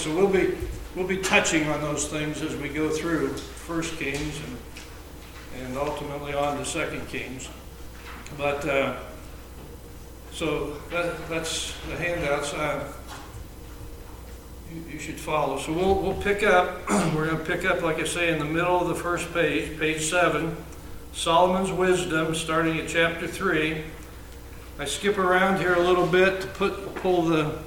So we'll be touching on those things as we go through First Kings and ultimately on to Second Kings. But so that's the handouts. You should follow. So we'll pick up. We're going to pick up, like I say, in the middle of the first page, page 7, Solomon's wisdom, starting at chapter 3. I skip around here a little bit to pull the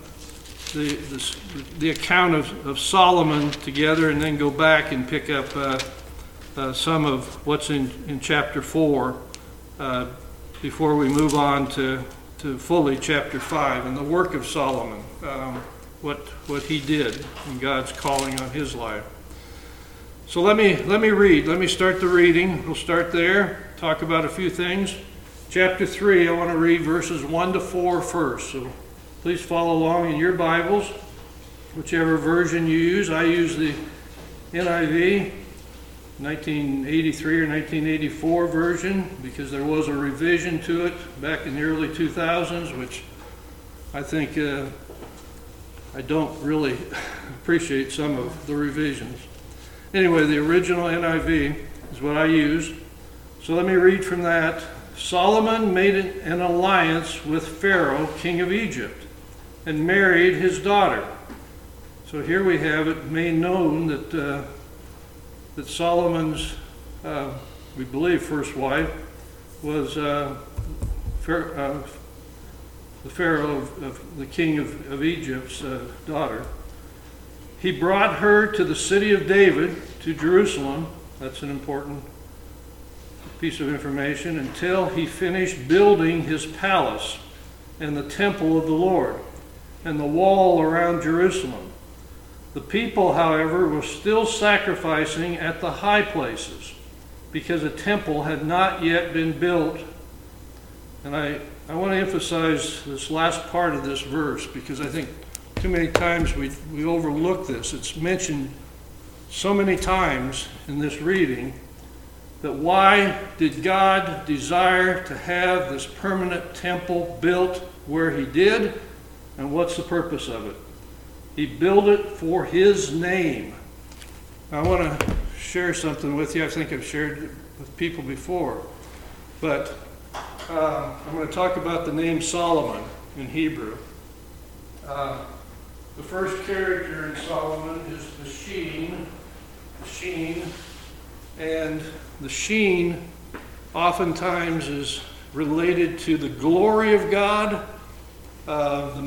account of Solomon together, and then go back and pick up some of what's in chapter 4 before we move on to fully chapter 5 and the work of Solomon, what he did and God's calling on his life. So let me read. Let me start the reading. We'll start there, talk about a few things. Chapter 3, I want to read verses 1 to 4 first. So please follow along in your Bibles, whichever version you use. I use the NIV, 1983 or 1984 version, because there was a revision to it back in the early 2000s, which I think I don't really appreciate some of the revisions. Anyway, the original NIV is what I use. So let me read from that. Solomon made an alliance with Pharaoh, king of Egypt, and married his daughter. So here we have it made known that Solomon's, we believe, first wife was the Pharaoh of the king of Egypt's daughter. He brought her to the city of David, to Jerusalem. That's an important piece of information, until he finished building his palace and the temple of the Lord and the wall around Jerusalem. The people, however, were still sacrificing at the high places because a temple had not yet been built. And I want to emphasize this last part of this verse, because I think too many times we overlook this. It's mentioned so many times in this reading, that why did God desire to have this permanent temple built where he did, and what's the purpose of it? He built it for his name. I want to share something with you. I think I've shared it with people before, but I'm going to talk about the name Solomon in Hebrew. The first character in Solomon is the Sheen, and the Sheen oftentimes is related to the glory of God, the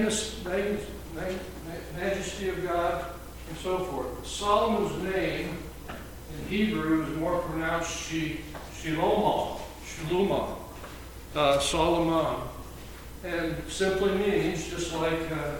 majesty of God, and so forth. Solomon's name in Hebrew is more pronounced Shlomo, Solomon, and simply means, just like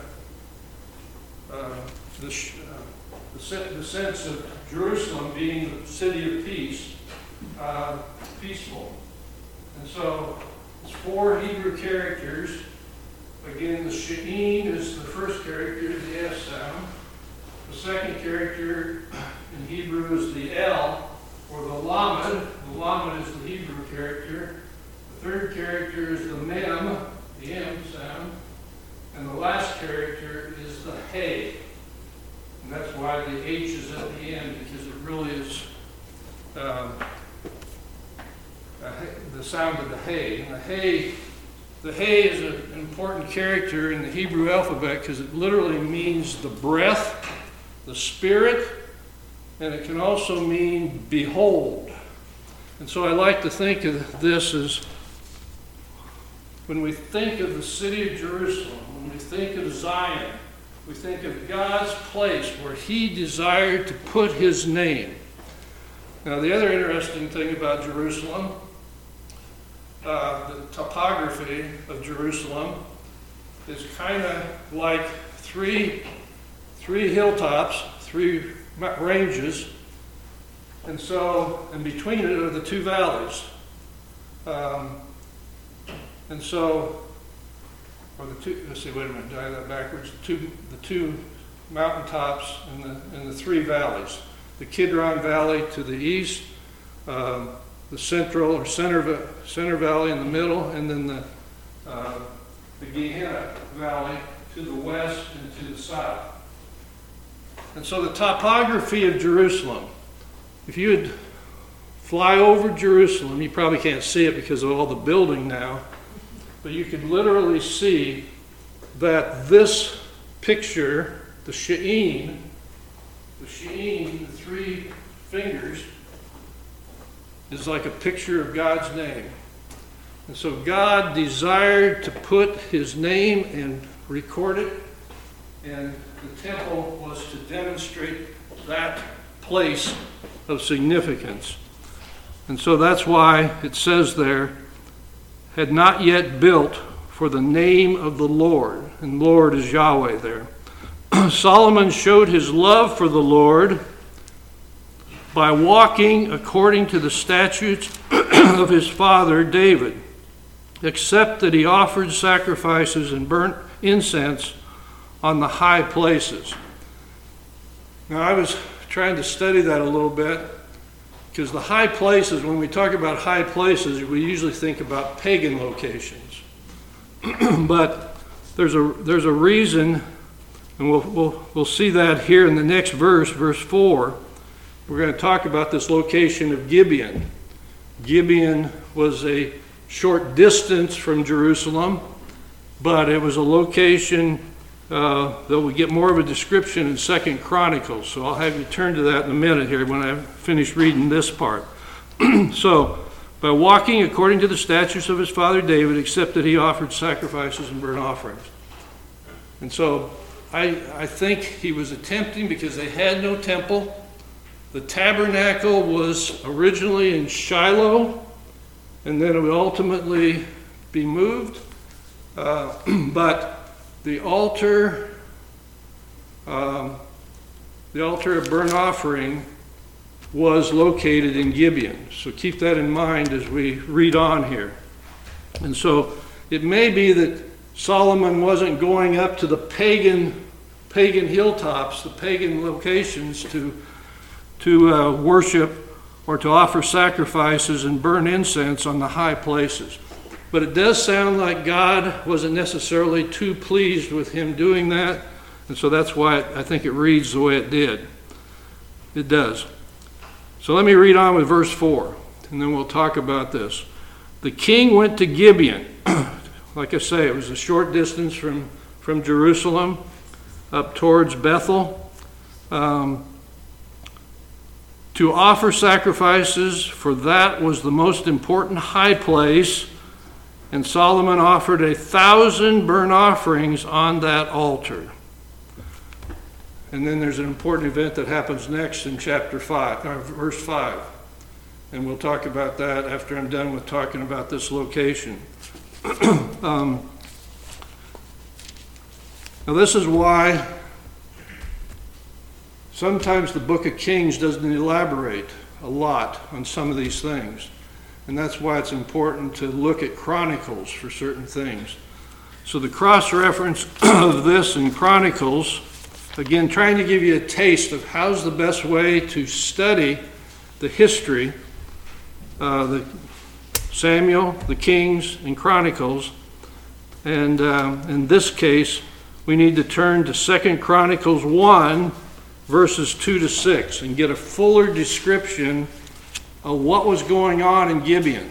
the sense of Jerusalem being the city of peace, peaceful. And so it's 4 Hebrew characters. Again, the She'in is the first character, the S sound. The second character in Hebrew is the L, or the Lamed. The Lamed is the Hebrew character. The third character is the Mem, the M sound. And the last character is the Hey. And that's why the H is at the end, because it really is the sound of the Hey. And the Hey is an important character in the Hebrew alphabet because it literally means the breath, the spirit, and it can also mean behold. And so I like to think of this as, when we think of the city of Jerusalem, when we think of Zion, we think of God's place where he desired to put his name. Now, the other interesting thing about Jerusalem, the topography of Jerusalem is kind of like three hilltops, 3 ranges, and so in between it are the 2 valleys. And so, or the 2, let's see, wait a minute, did I have that backwards? The two mountaintops and the 3 valleys. The Kidron Valley to the east, the central or center valley in the middle, and then the Gehenna Valley to the west and to the south. And so the topography of Jerusalem, if you would fly over Jerusalem, you probably can't see it because of all the building now, but you could literally see that this picture, the She'in, the 3 fingers, is like a picture of God's name. And so God desired to put his name and record it, and the temple was to demonstrate that place of significance. And so that's why it says there, had not yet built for the name of the Lord. And Lord is Yahweh there. Solomon showed his love for the Lord by walking according to the statutes of his father David, except that he offered sacrifices and burnt incense on the high places. Now, I was trying to study that a little bit, because the high places, when we talk about high places, we usually think about pagan locations. But there's a reason, and we'll see that here in the next verse, verse 4. We're going to talk about this location of Gibeon. Gibeon was a short distance from Jerusalem, but it was a location that we get more of a description in 2 Chronicles. So I'll have you turn to that in a minute here when I finish reading this part. So, by walking according to the statutes of his father David, except that he offered sacrifices and burnt offerings. And so I think he was attempting, because they had no temple. The tabernacle was originally in Shiloh, and then it would ultimately be moved. But the altar of burnt offering was located in Gibeon. So keep that in mind as we read on here. And so it may be that Solomon wasn't going up to the pagan hilltops, the pagan locations to worship or to offer sacrifices and burn incense on the high places. But it does sound like God wasn't necessarily too pleased with him doing that, and so that's why I think it reads the way it did. It does. So let me read on with verse 4, and then we'll talk about this. The king went to Gibeon. Like I say, it was a short distance from Jerusalem up towards Bethel, to offer sacrifices, for that was the most important high place. And Solomon offered 1,000 burnt offerings on that altar. And then there's an important event that happens next in chapter 5, or verse 5. And we'll talk about that after I'm done with talking about this location. Now this is why sometimes the book of Kings doesn't elaborate a lot on some of these things. And that's why it's important to look at Chronicles for certain things. So the cross-reference of this in Chronicles, again, trying to give you a taste of how's the best way to study the history, the Samuel, the Kings, and Chronicles. And in this case, we need to turn to 2 Chronicles 1, verses 2 to 6, and get a fuller description of what was going on in Gibeon.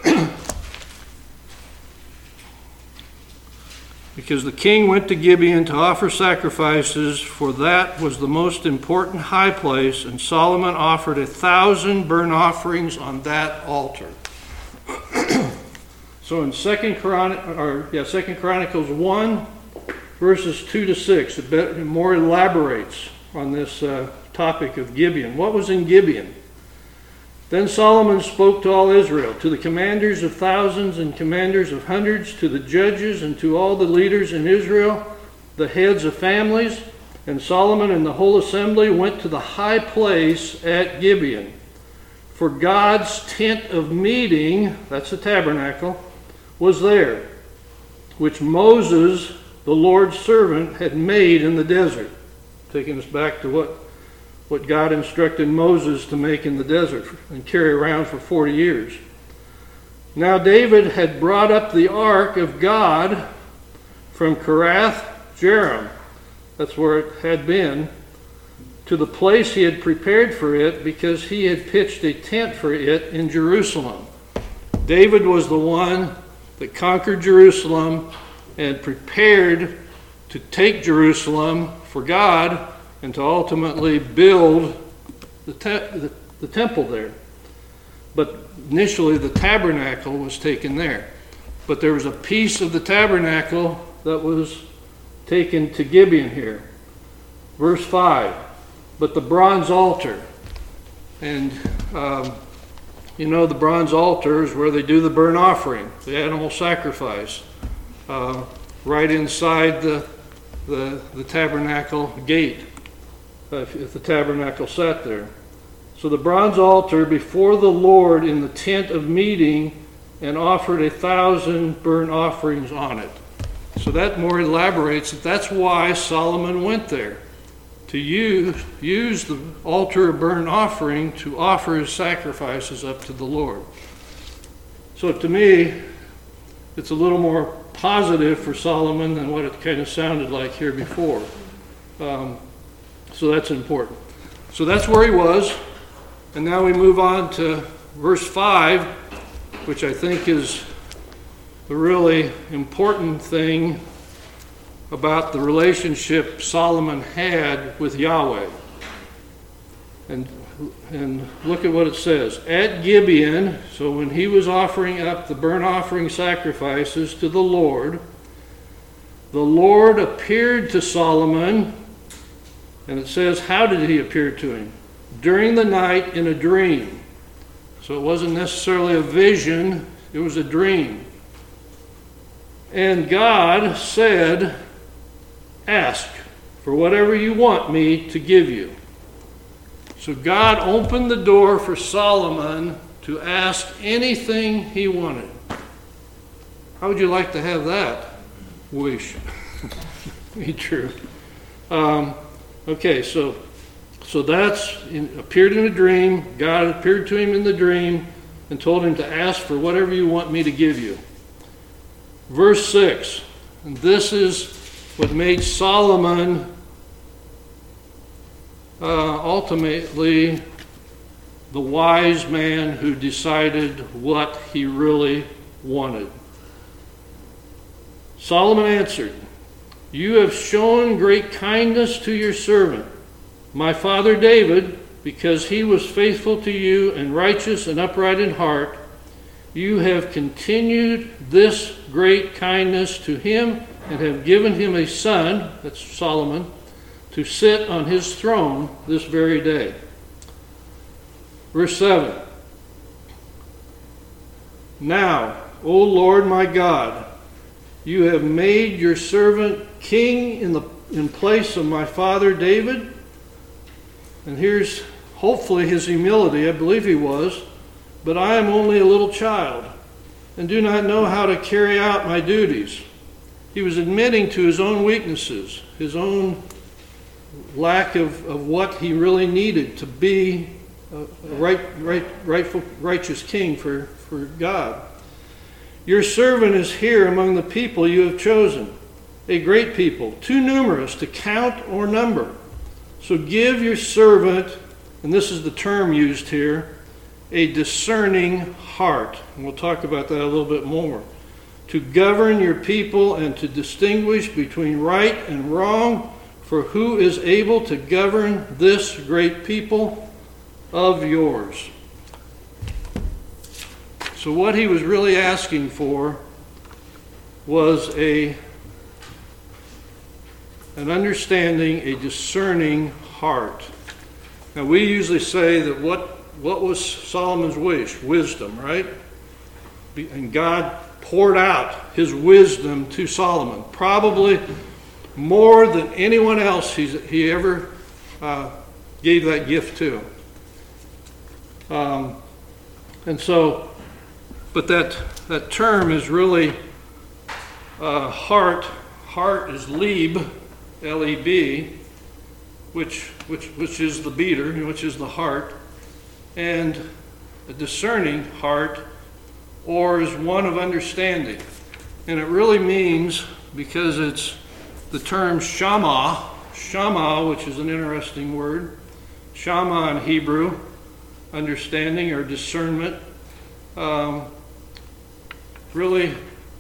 Because the king went to Gibeon to offer sacrifices, for that was the most important high place, and Solomon offered 1,000 burnt offerings on that altar. So in 2 Chronicles 1, verses 2 to 6, it more elaborates on this topic of Gibeon. What was in Gibeon? Then Solomon spoke to all Israel, to the commanders of thousands and commanders of hundreds, to the judges and to all the leaders in Israel, the heads of families. And Solomon and the whole assembly went to the high place at Gibeon. For God's tent of meeting, that's the tabernacle, was there, which Moses, the Lord's servant, had made in the desert. Taking us back to what God instructed Moses to make in the desert and carry around for 40 years. Now David had brought up the ark of God from Kiriath Jearim, that's where it had been, to the place he had prepared for it, because he had pitched a tent for it in Jerusalem. David was the one that conquered Jerusalem and prepared to take Jerusalem for God and to ultimately build the temple there. But initially the tabernacle was taken there. But there was a piece of the tabernacle that was taken to Gibeon here. Verse 5, but the bronze altar. And the bronze altar is where they do the burnt offering, the animal sacrifice, right inside the tabernacle gate, if the tabernacle sat there. So the bronze altar before the Lord in the tent of meeting, and offered 1,000 burnt offerings on it. So that more elaborates that that's why Solomon went there, to use the altar of burnt offering to offer his sacrifices up to the Lord. So to me, it's a little more positive for Solomon than what it kind of sounded like here before. So that's important. So that's where he was. And now we move on to verse 5, which I think is the really important thing about the relationship Solomon had with Yahweh. And look at what it says. At Gibeon, so when he was offering up the burnt offering sacrifices to the Lord appeared to Solomon, and it says, how did he appear to him? During the night in a dream. So it wasn't necessarily a vision, it was a dream. And God said, ask for whatever you want me to give you. So God opened the door for Solomon to ask anything he wanted. How would you like to have that wish be true? Okay, so that's appeared in a dream. God appeared to him in the dream and told him to ask for whatever you want me to give you. Verse 6, and this is what made Solomon ultimately the wise man who decided what he really wanted. Solomon answered, you have shown great kindness to your servant, my father David, because he was faithful to you and righteous and upright in heart. You have continued this great kindness to him and have given him a son, that's Solomon, to sit on his throne this very day. Verse 7. Now, O Lord my God, you have made your servant king in place of my father David. And here's hopefully his humility. I believe he was. But I am only a little child and do not know how to carry out my duties. He was admitting to his own weaknesses, his own lack of what he really needed to be a rightful, righteous king for God. Your servant is here among the people you have chosen, a great people, too numerous to count or number. So give your servant, and this is the term used here, a discerning heart. And we'll talk about that a little bit more. To govern your people and to distinguish between right and wrong, for who is able to govern this great people of yours? So what he was really asking for was an understanding, a discerning heart. Now we usually say that what was Solomon's wish? Wisdom, right? And God poured out his wisdom to Solomon, probably more than anyone else he ever gave that gift to. And so, but that term is really heart. Heart is Leb, L-E-B, which is the beater, which is the heart, and a discerning heart, or is one of understanding. And it really means, because it's the term shama, Shammah, which is an interesting word. Shammah in Hebrew, understanding or discernment, really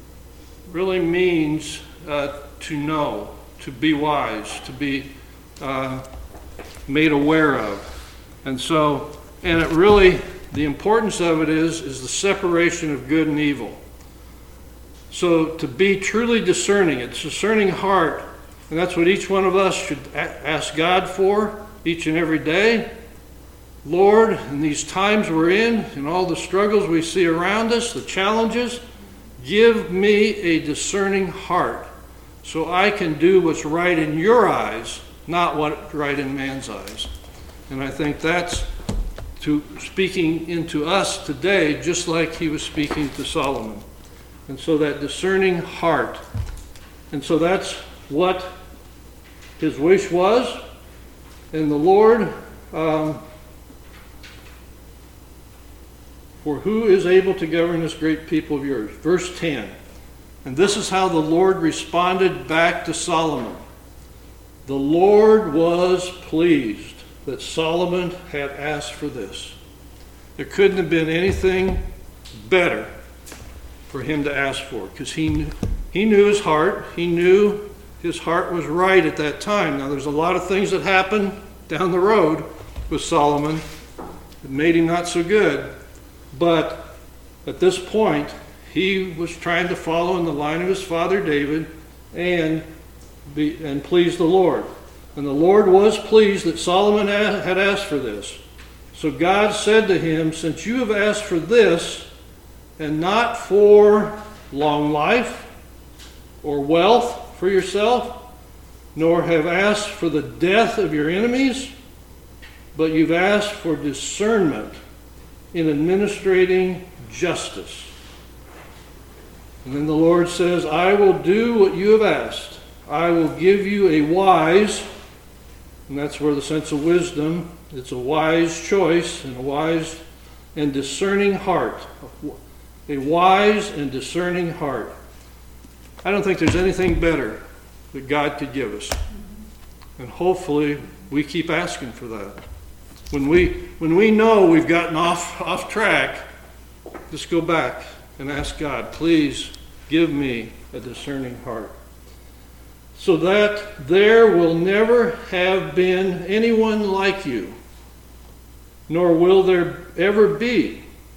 means to know, to be wise, to be made aware of. And it really, the importance of it is the separation of good and evil. So to be truly discerning, it's a discerning heart, and that's what each one of us should ask God for each and every day. Lord, in these times we're in, and all the struggles we see around us, the challenges, give me a discerning heart so I can do what's right in your eyes, not what's right in man's eyes. And I think that's speaking into us today, just like he was speaking to Solomon. And so that discerning heart. And so that's what his wish was. And the Lord, for who is able to govern this great people of yours? Verse 10. And this is how the Lord responded back to Solomon. The Lord was pleased that Solomon had asked for this. There couldn't have been anything better for him to ask for, because he knew his heart. He knew his heart was right at that time. Now, there's a lot of things that happened down the road with Solomon that made him not so good. But at this point, he was trying to follow in the line of his father David and please the Lord. And the Lord was pleased that Solomon had asked for this. So God said to him, since you have asked for this, and not for long life or wealth for yourself, nor have asked for the death of your enemies, but you've asked for discernment in administrating justice. And then the Lord says, I will do what you have asked. I will give you a wise, and that's where the sense of wisdom, it's a wise choice and a wise and discerning heart. A wise and discerning heart. I don't think there's anything better that God could give us. And hopefully we keep asking for that. When we know we've gotten off track, just go back and ask God, please give me a discerning heart. So that there will never have been anyone like you, nor will there ever be.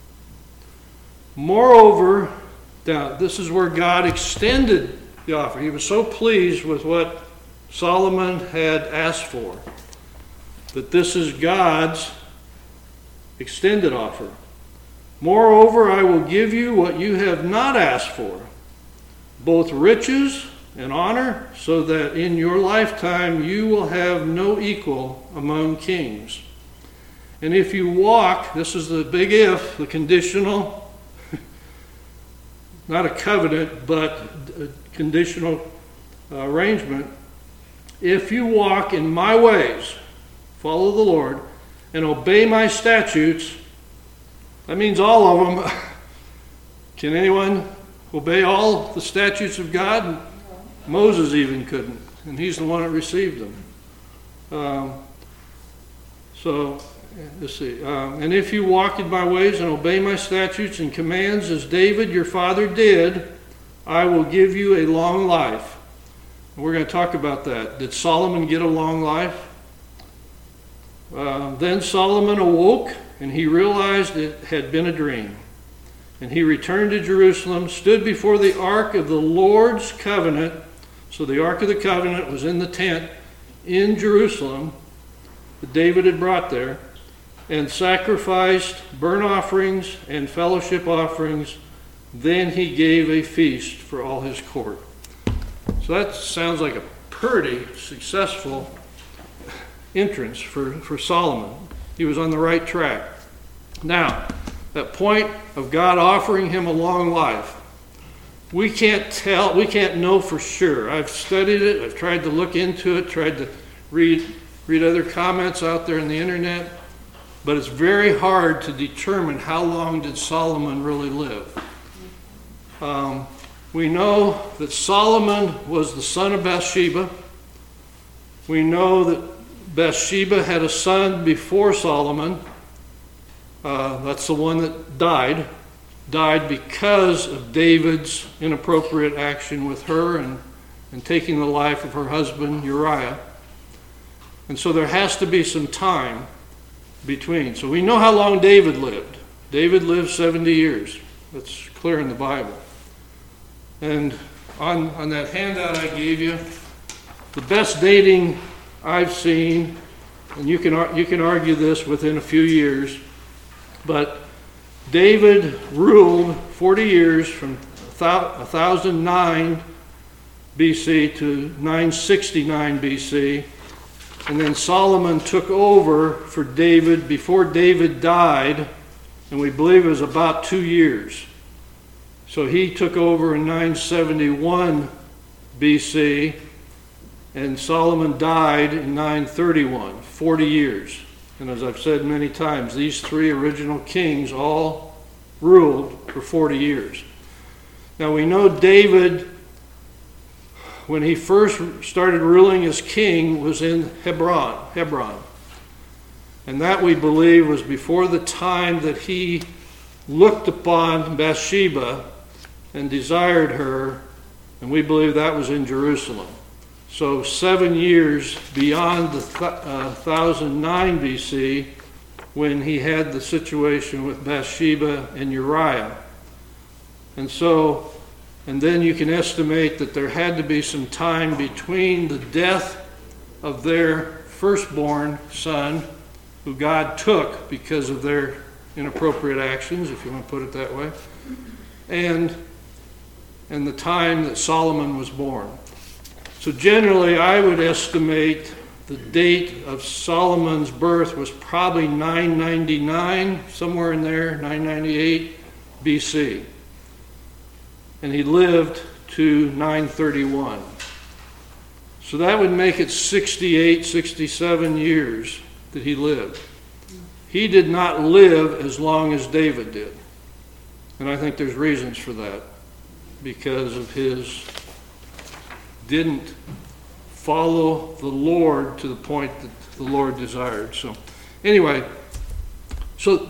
Moreover, now this is where God extended the offer. He was so pleased with what Solomon had asked for, that this is God's extended offer. Moreover, I will give you what you have not asked for, both riches and honor, so that in your lifetime you will have no equal among kings. And if you walk, this is the big if, the conditional, not a covenant, but a conditional arrangement. If you walk in my ways, follow the Lord, and obey my statutes, that means all of them. Can anyone obey all the statutes of God? Moses even couldn't, and he's the one that received them. Let's see. And if you walk in my ways and obey my statutes and commands as David your father did, I will give you a long life. And we're going to talk about that. Did Solomon get a long life? Then Solomon awoke, and he realized it had been a dream. And he returned to Jerusalem, stood before the ark of the Lord's covenant. So the ark of the covenant was in the tent in Jerusalem that David had brought there, and sacrificed burnt offerings and fellowship offerings. Then he gave a feast for all his court. So that sounds like a pretty successful entrance for Solomon. He was on the right track. Now, that point of God offering him a long life, we can't know for sure. I've studied it, I've tried to look into it, tried to read other comments out there on the internet, but it's very hard to determine how long did Solomon really live. We know that Solomon was the son of Bathsheba, We know that Bathsheba had a son before Solomon. That's the one that died because of David's inappropriate action with her and taking the life of her husband Uriah. And so there has to be some time between. So we know how long David lived. David lived 70 years. That's clear in the Bible. And on that handout I gave you, the best dating I've seen, and you can argue this within a few years, but David ruled 40 years from 1009 BC to 969 BC, and then Solomon took over for David before David died, and we believe it was about 2 years. So he took over in 971 BC, and Solomon died in 931, 40 years. And as I've said many times, these three original kings all ruled for 40 years. Now we know David, when he first started ruling as king, was in Hebron. And that, we believe, was before the time that he looked upon Bathsheba and desired her, and we believe that was in Jerusalem. So 7 years beyond the 1009 BC, when he had the situation with Bathsheba and Uriah. And then you can estimate that there had to be some time between the death of their firstborn son, who God took because of their inappropriate actions, if you want to put it that way, and the time that Solomon was born. So generally, I would estimate the date of Solomon's birth was probably 999, somewhere in there, 998 BC. And he lived to 931. So that would make it 68, 67 years that he lived. He did not live as long as David did. And I think there's reasons for that, because of his didn't follow the Lord to the point that the Lord desired. So anyway, so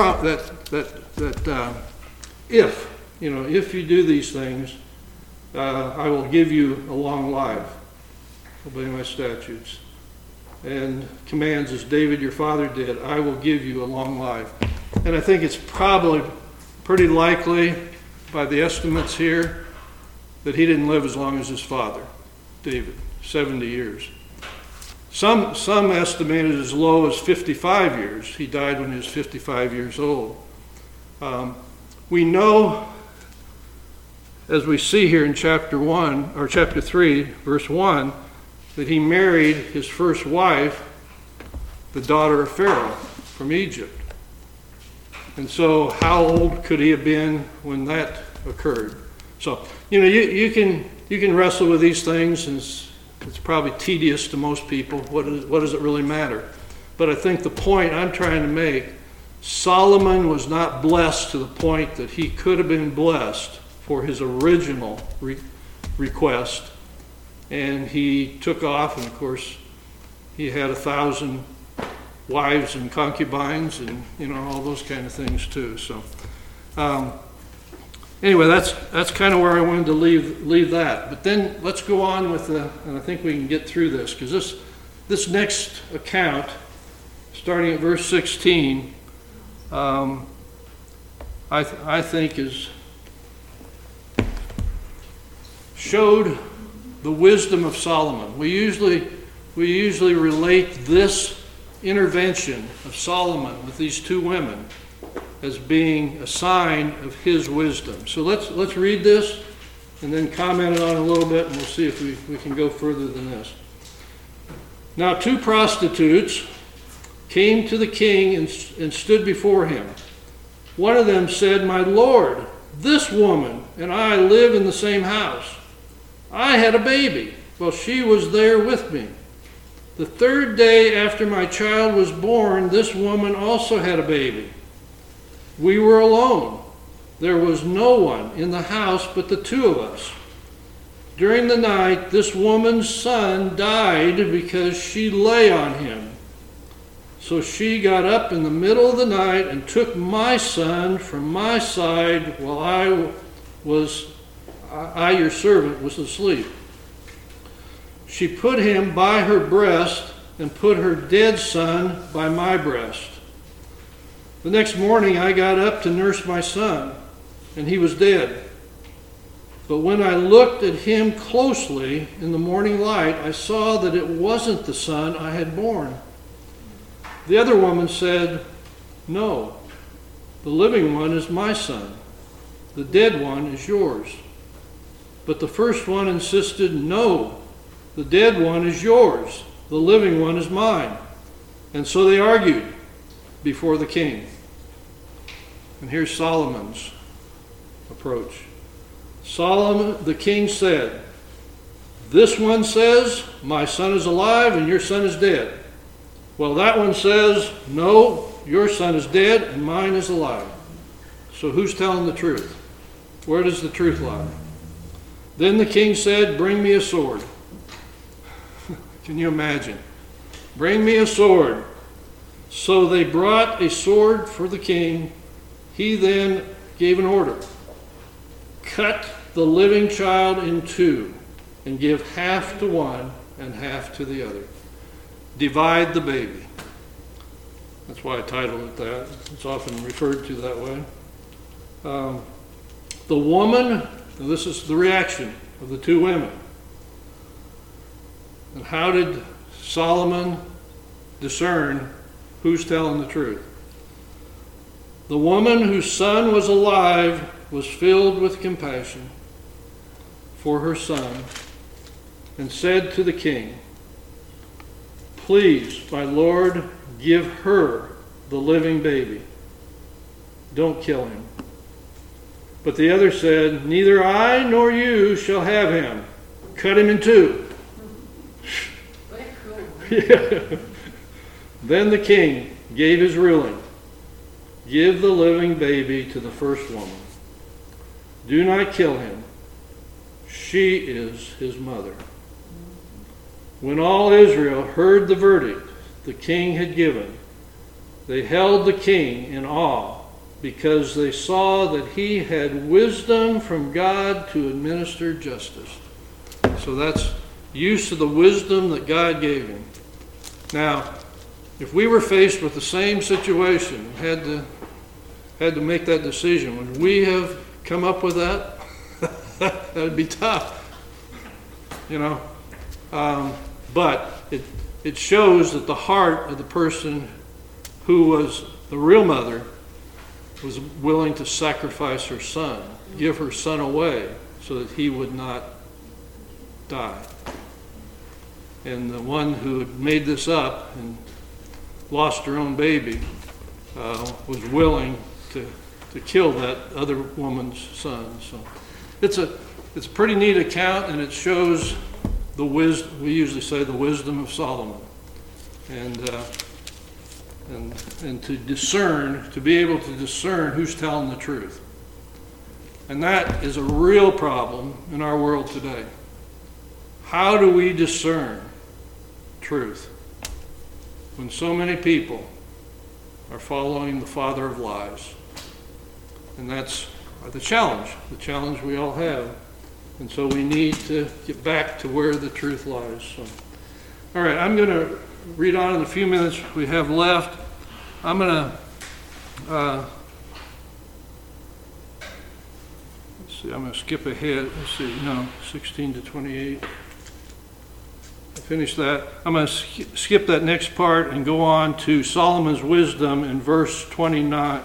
if you do these things, I will give you a long life. Obey my statutes and commands as David your father did. I will give you a long life. And I think it's probably pretty likely, by the estimates here, that he didn't live as long as his father, David, 70 years. Some estimated as low as 55 years. He died when he was 55 years old. We know, as we see here in chapter 3, verse 1, that he married his first wife, the daughter of Pharaoh from Egypt. And so how old could he have been when that occurred? So, you can wrestle with these things, and it's probably tedious to most people. What does it really matter? But I think the point I'm trying to make, Solomon was not blessed to the point that he could have been blessed for his original request. And he took off, and of course, he had 1,000 wives and concubines, and all those kind of things too. So, anyway, that's kind of where I wanted to leave that. But then let's go on with and I think we can get through this, because this next account, starting at verse 16, I think showed the wisdom of Solomon. We usually relate this intervention of Solomon with these two women as being a sign of his wisdom. So let's read this and then comment on it a little bit, and we'll see if we can go further than this. Now 2 prostitutes came to the king and stood before him. One of them said, "My lord, this woman and I live in the same house. I had a baby while she was there with me. The 3rd day after my child was born, this woman also had a baby. We were alone. There was no one in the house but the 2 of us. during the night this woman's son died because she lay on him. So she got up in the middle of the night and took my son from my side while I, your servant, was asleep. She put him by her breast and put her dead son by my breast. The next morning I got up to nurse my son, and he was dead. But when I looked at him closely in the morning light, I saw that it wasn't the son I had born. The other woman said, "No, the living one is my son. The dead one is yours." But the first one insisted, "No, the dead one is yours. The living one is mine." And so they argued before the king. And here's Solomon's approach. Solomon, the king said, "This one says, my son is alive and your son is dead. Well, that one says, no, your son is dead and mine is alive. So who's telling the truth? Where does the truth lie?" Then the king said, "Bring me a sword." Can you imagine? "Bring me a sword." So they brought a sword for the king. He then gave an order. "Cut the living child in two and give half to one and half to the other. Divide the baby." That's why I titled it that. It's often referred to that way. The woman, this is the reaction of the two women. And how did Solomon discern who's telling the truth? The woman whose son was alive was filled with compassion for her son and said to the king, "Please, my lord, give her the living baby. Don't kill him." But the other said, "Neither I nor you shall have him. Cut him in two." Yeah. Then the king gave his ruling. "Give the living baby to the first woman. Do not kill him. She is his mother." When all Israel heard the verdict the king had given, they held the king in awe because they saw that he had wisdom from God to administer justice. So that's use of the wisdom that God gave him. Now, if we were faced with the same situation, had to make that decision, would we have come up with that? That would be tough, you know. But it shows that the heart of the person who was the real mother was willing to sacrifice her son, give her son away so that he would not die. And the one who had made this up and lost her own baby was willing to kill that other woman's son. So it's a pretty neat account, and it shows the wisdom. We usually say the wisdom of Solomon, and to discern, to be able to discern who's telling the truth. And that is a real problem in our world today. How do we discern truth when so many people are following the father of lies? And that's the challenge we all have. And so we need to get back to where the truth lies. So, all right, I'm going to read on in the few minutes we have left. I'm going to I'm going to skip ahead. Let's see, no, 16 to 28. Finish that. I'm going to skip that next part and go on to Solomon's wisdom in verse 29.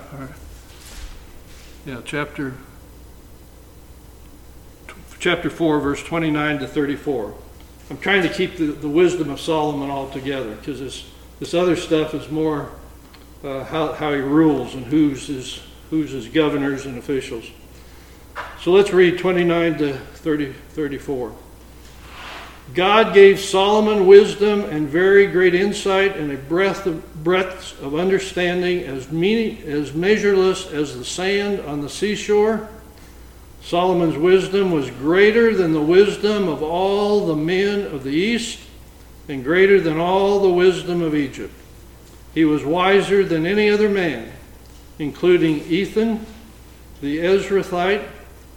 Chapter 4, verse 29 to 34. I'm trying to keep the wisdom of Solomon all together, because this other stuff is more how he rules and who's his governors and officials. So let's read 29 to 34. God gave Solomon wisdom and very great insight and a breadth of understanding as measureless as the sand on the seashore. Solomon's wisdom was greater than the wisdom of all the men of the East, and greater than all the wisdom of Egypt. He was wiser than any other man, including Ethan, the Ezrathite,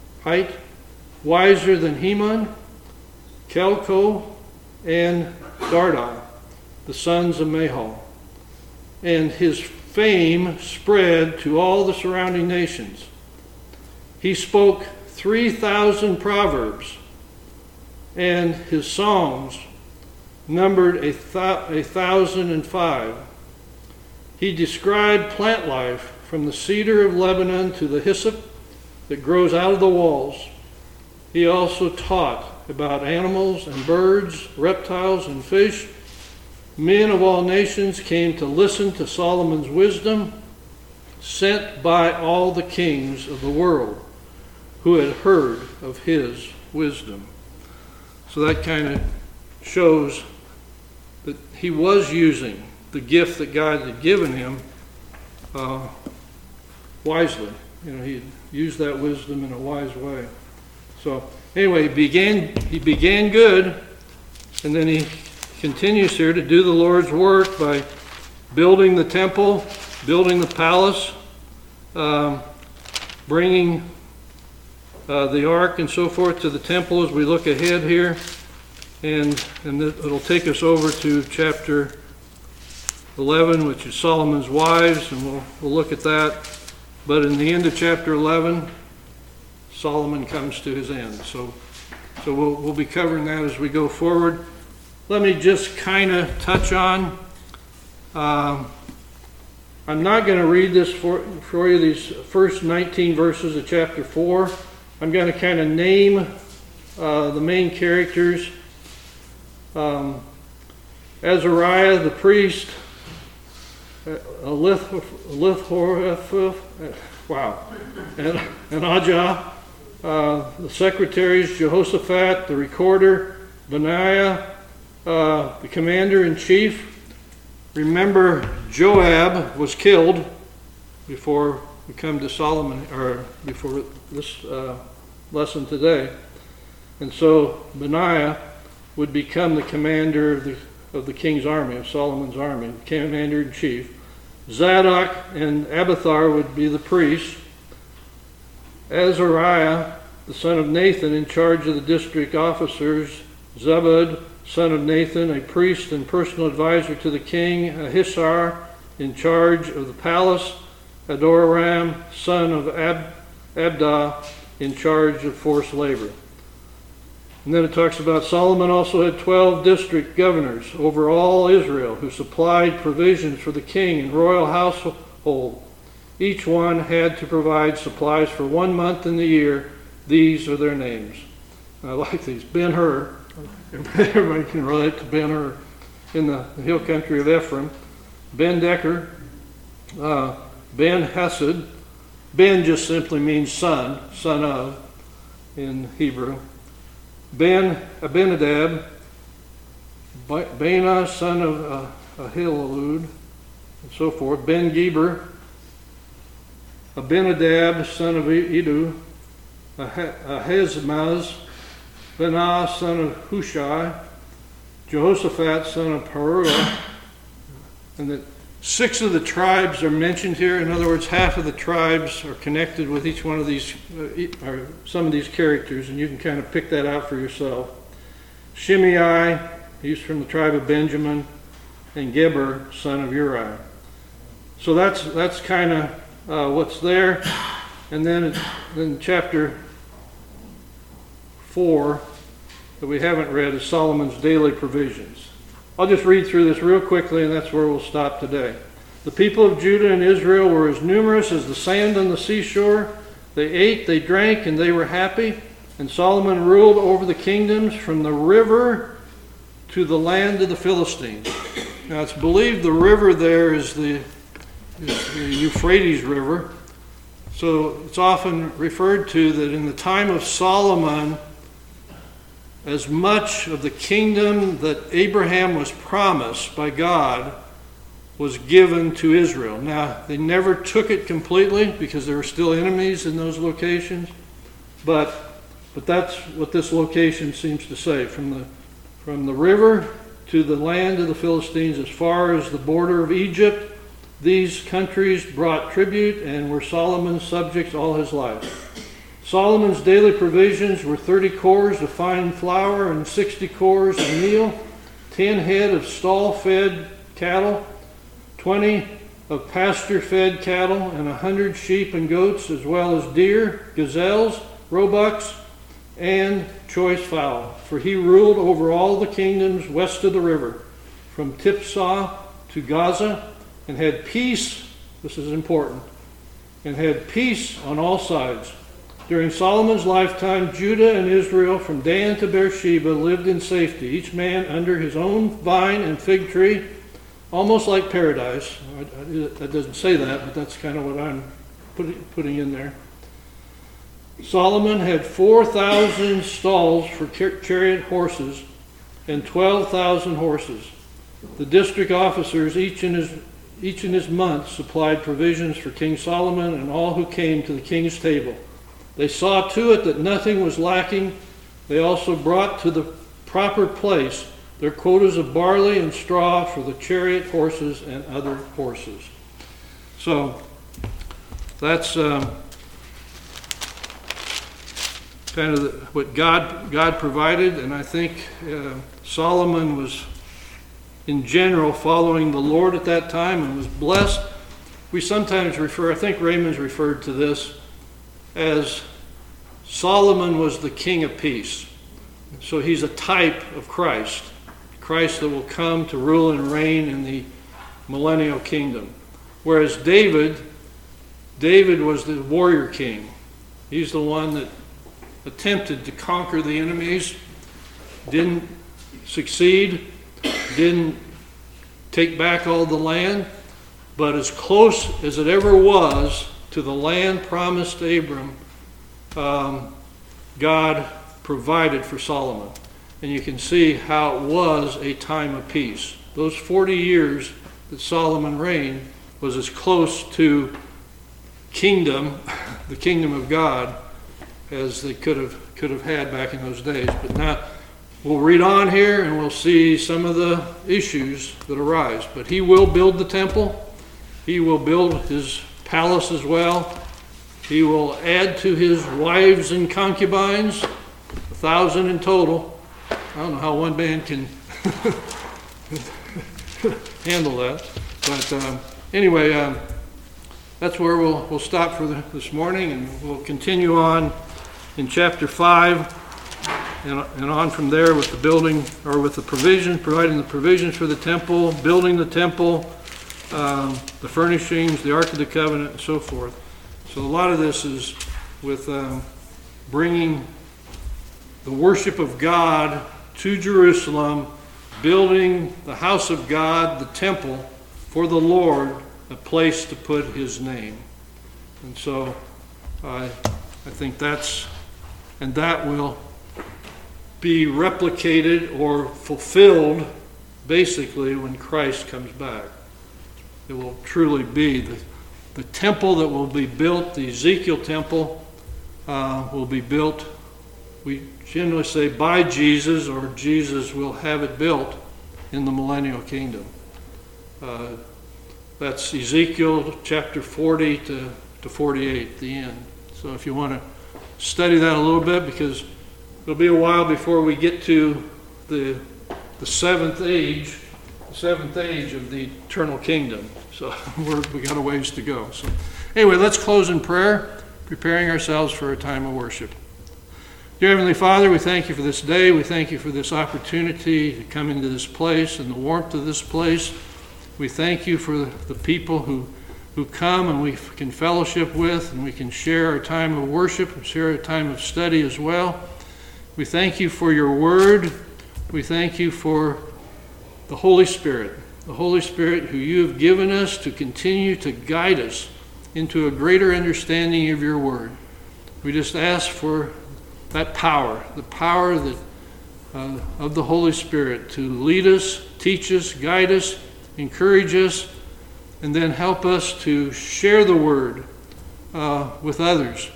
wiser than Heman, Kelko, and Dardai, the sons of Mahol. And his fame spread to all the surrounding nations. He spoke 3,000 proverbs, and his songs numbered 1,005. He described plant life from the cedar of Lebanon to the hyssop that grows out of the walls. He also taught about animals and birds, reptiles and fish. Men of all nations came to listen to Solomon's wisdom, sent by all the kings of the world who had heard of his wisdom. So that kind of shows that he was using the gift that God had given him wisely. He used that wisdom in a wise way. So anyway, he began good, and then he continues here to do the Lord's work by building the temple, building the palace, bringing the ark and so forth to the temple as we look ahead here. And it'll take us over to chapter 11, which is Solomon's wives, and we'll look at that. But in the end of chapter 11, Solomon comes to his end. So we'll be covering that as we go forward. Let me just kind of touch on, I'm not going to read this for you, these first 19 verses of chapter 4. I'm going to kind of name the main characters. Azariah the priest, and Ajah, the secretaries, Jehoshaphat, the recorder, Benaiah, the commander-in-chief. Remember, Joab was killed before we come to Solomon, or before this lesson today. And so Benaiah would become the commander of the king's army, of Solomon's army, commander-in-chief. Zadok and Abiathar would be the priests. Azariah, the son of Nathan, in charge of the district officers. Zebud, son of Nathan, a priest and personal advisor to the king. Ahisar, in charge of the palace. Adoram, son of Abda, in charge of forced labor. And then it talks about Solomon also had 12 district governors over all Israel who supplied provisions for the king and royal household. Each one had to provide supplies for 1 month in the year. These are their names. I like these. Ben-Hur. Everybody can relate to Ben-Hur in the hill country of Ephraim. Ben-Decker. Ben-Hesed. Ben just simply means son of in Hebrew. Ben-Abinadab, Baana, son of Ahilud, and so forth. Ben-Geber, Abinadab, son of Edu, Ahizmaz, Benah, son of Hushai, Jehoshaphat, son of Paruah. And that 6 of the tribes are mentioned here. In other words, half of the tribes are connected with each one of these, or some of these characters, and you can kind of pick that out for yourself. Shimei, he's from the tribe of Benjamin, and Geber, son of Uri. So that's kind of what's there. And then in chapter 4 that we haven't read is Solomon's daily provisions. I'll just read through this real quickly, and that's where we'll stop today. The people of Judah and Israel were as numerous as the sand on the seashore. They ate, they drank, and they were happy. And Solomon ruled over the kingdoms from the river to the land of the Philistines. Now it's believed the river there is the Euphrates River. So it's often referred to that in the time of Solomon, as much of the kingdom that Abraham was promised by God was given to Israel. Now, they never took it completely because there were still enemies in those locations, But that's what this location seems to say. From the river to the land of the Philistines, as far as the border of Egypt, these countries brought tribute and were Solomon's subjects all his life. Solomon's daily provisions were 30 cors of fine flour and 60 cors of meal, 10 head of stall-fed cattle, 20 of pasture-fed cattle, and 100 sheep and goats, as well as deer, gazelles, roebucks, and choice fowl. For he ruled over all the kingdoms west of the river, from Tiphsah to Gaza, and had peace, this is important, and had peace on all sides. During Solomon's lifetime, Judah and Israel, from Dan to Beersheba, lived in safety, each man under his own vine and fig tree, almost like paradise. That doesn't say that, but that's kind of what I'm putting in there. Solomon had 4,000 stalls for chariot horses and 12,000 horses. The district officers, each in his month, supplied provisions for King Solomon and all who came to the king's table. They saw to it that nothing was lacking. They also brought to the proper place their quotas of barley and straw for the chariot horses and other horses. So that's kind of what God provided, and I think Solomon was, in general, following the Lord at that time and was blessed. We sometimes refer, I think Raymond's referred to this, as Solomon was the king of peace. So he's a type of Christ that will come to rule and reign in the millennial kingdom. Whereas David was the warrior king. He's the one that attempted to conquer the enemies, didn't succeed, didn't take back all the land, but as close as it ever was to the land promised to Abram, God provided for Solomon. And you can see how it was a time of peace. Those 40 years that Solomon reigned was as close to kingdom, the kingdom of God, as they could have had back in those days. But now we'll read on here and we'll see some of the issues that arise. But he will build the temple. He will build his palace as well. He will add to his wives and concubines, 1,000 in total. I don't know how one man can handle that. But anyway, that's where we'll stop for this morning, and we'll continue on in chapter 5 and on from there with the building, or with the provision, providing the provisions for the temple, building the temple, the furnishings, the Ark of the Covenant, and so forth. So a lot of this is with bringing the worship of God to Jerusalem, building the house of God, the temple, for the Lord, a place to put his name. And so I think that will be replicated or fulfilled basically when Christ comes back. It will truly be the temple that will be built, the Ezekiel temple, will be built, we generally say, by Jesus, or Jesus will have it built in the millennial kingdom. That's Ezekiel chapter 40 to 48, the end. So if you want to study that a little bit, because it'll be a while before we get to the seventh age of the eternal kingdom. So we got a ways to go. So anyway, let's close in prayer, preparing ourselves for a time of worship. Dear Heavenly Father, we thank you for this day. We thank you for this opportunity to come into this place and the warmth of this place. We thank you for the people who come and we can fellowship with, and we can share our time of worship and share our time of study as well. We thank you for your word. We thank you for the Holy Spirit who you have given us to continue to guide us into a greater understanding of your word. We just ask for that power, the power that of the Holy Spirit to lead us, teach us, guide us, encourage us, and then help us to share the word with others,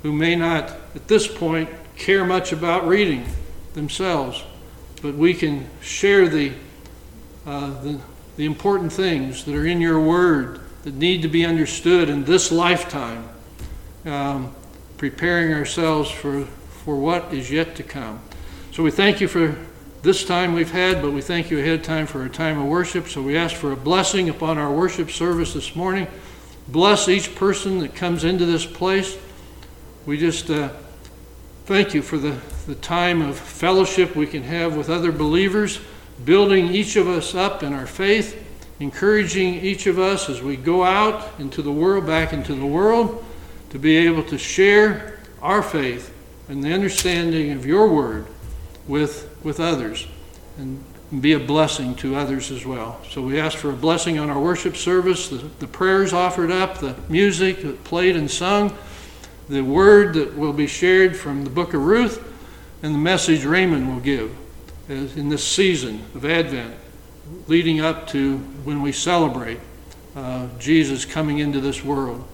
who may not, at this point, care much about reading themselves, but we can share the important things that are in your word that need to be understood in this lifetime, preparing ourselves for what is yet to come. So we thank you for this time we've had, but we thank you ahead of time for a time of worship. So we ask for a blessing upon our worship service this morning. Bless each person that comes into this place. We just thank you for the time of fellowship we can have with other believers, building each of us up in our faith, encouraging each of us as we go out into the world, back into the world, to be able to share our faith and the understanding of your word with others and be a blessing to others as well. So we ask for a blessing on our worship service, the prayers offered up, the music that played and sung, the word that will be shared from the book of Ruth, and the message Raymond will give in this season of Advent, leading up to when we celebrate Jesus coming into this world.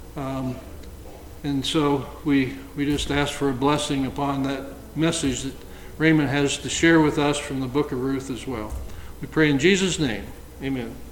And so we just ask for a blessing upon that message that Raymond has to share with us from the book of Ruth as well. We pray in Jesus' name. Amen.